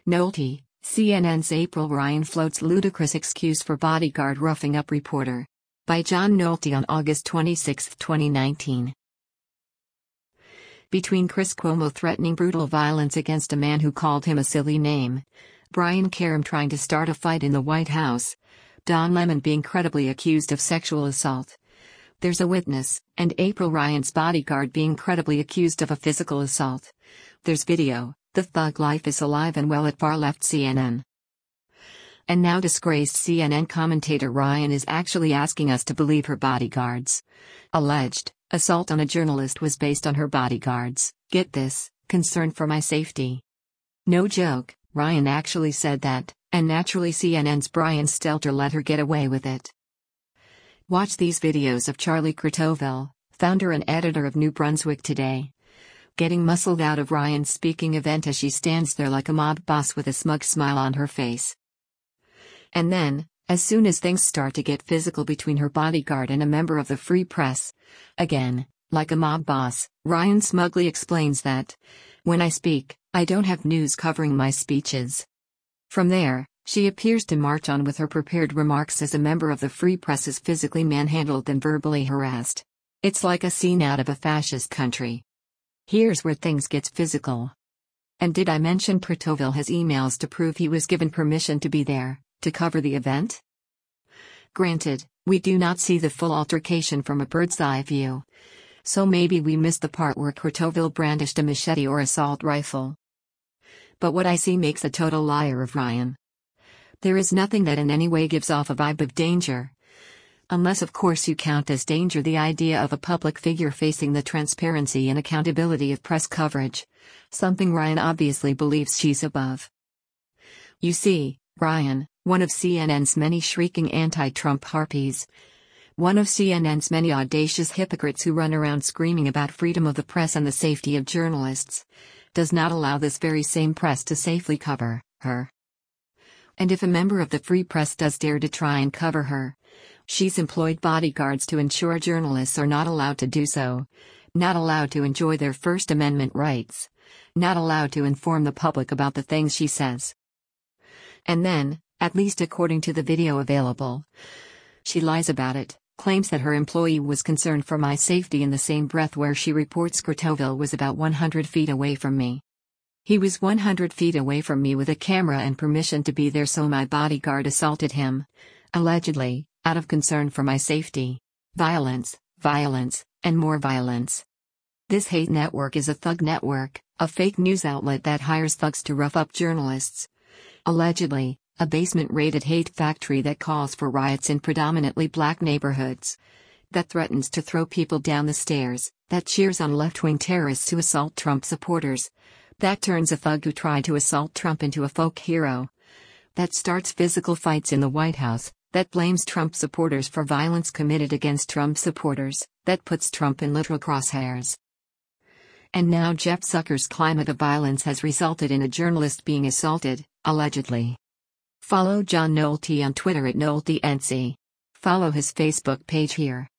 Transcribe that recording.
Nolte, CNN's April Ryan floats ludicrous excuse for bodyguard roughing up reporter. By John Nolte on August 26, 2019. Between Chris Cuomo threatening brutal violence against a man who called him a silly name, Brian Karem trying to start a fight in the White House, Don Lemon being credibly accused of sexual assault, there's a witness, and April Ryan's bodyguard being credibly accused of a physical assault. There's video. The thug life is alive and well at far-left CNN. And now disgraced CNN commentator Ryan is actually asking us to believe her bodyguards. Alleged assault on a journalist was based on her bodyguards, get this, concern for my safety. No joke, Ryan actually said that, and naturally CNN's Brian Stelter let her get away with it. Watch these videos of Charlie Crotoville, founder and editor of New Brunswick Today, getting muscled out of Ryan's speaking event as she stands there like a mob boss with a smug smile on her face. And then, as soon as things start to get physical between her bodyguard and a member of the Free Press, again, like a mob boss, Ryan smugly explains that, when I speak, I don't have news covering my speeches. From there, she appears to march on with her prepared remarks as a member of the Free Press is physically manhandled and verbally harassed. It's like a scene out of a fascist country. Here's where things gets physical. And did I mention Crotoville has emails to prove he was given permission to be there, to cover the event? Granted, we do not see the full altercation from a bird's eye view. So maybe we missed the part where Crotoville brandished a machete or assault rifle. But what I see makes a total liar of Ryan. There is nothing that in any way gives off a vibe of danger. Unless of course you count as danger the idea of a public figure facing the transparency and accountability of press coverage, something Ryan obviously believes she's above. You see, Ryan, one of CNN's many shrieking anti-Trump harpies, one of CNN's many audacious hypocrites who run around screaming about freedom of the press and the safety of journalists, does not allow this very same press to safely cover her. And if a member of the Free Press does dare to try and cover her, she's employed bodyguards to ensure journalists are not allowed to do so, not allowed to enjoy their First Amendment rights, not allowed to inform the public about the things she says. And then, at least according to the video available, she lies about it, claims that her employee was concerned for my safety in the same breath where she reports Crotoville was about 100 feet away from me. He was 100 feet away from me with a camera and permission to be there, so my bodyguard assaulted him, allegedly, out of concern for my safety. Violence, violence, and more violence. This hate network is a thug network, a fake news outlet that hires thugs to rough up journalists. Allegedly, a basement-rated hate factory that calls for riots in predominantly black neighborhoods, that threatens to throw people down the stairs, that cheers on left-wing terrorists who assault Trump supporters, that turns a thug who tried to assault Trump into a folk hero, that starts physical fights in the White House, that blames Trump supporters for violence committed against Trump supporters, that puts Trump in literal crosshairs. And now Jeff Zucker's climate of violence has resulted in a journalist being assaulted, allegedly. Follow John Nolte on Twitter at NolteNC. Follow his Facebook page here.